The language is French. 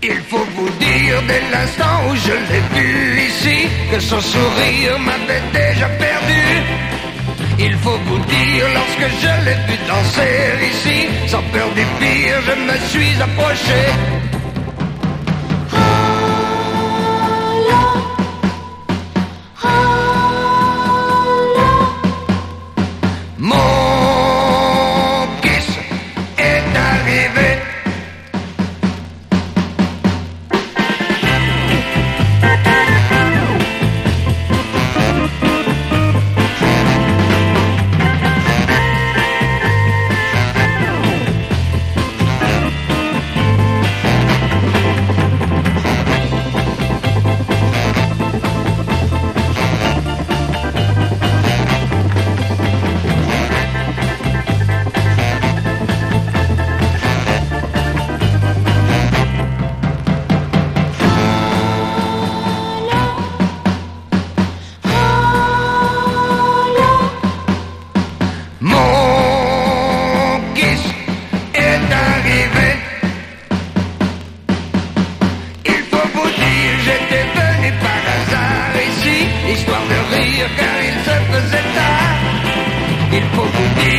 Il faut vous dire dès l'instant où je l'ai vu ici que son sourire m'avait déjà perdu. Il faut vous dire lorsque je l'ai vu danser ici, sans peur du pire, je me suis approché. Histoire de rire car il se faisait tard. Il faut vous dire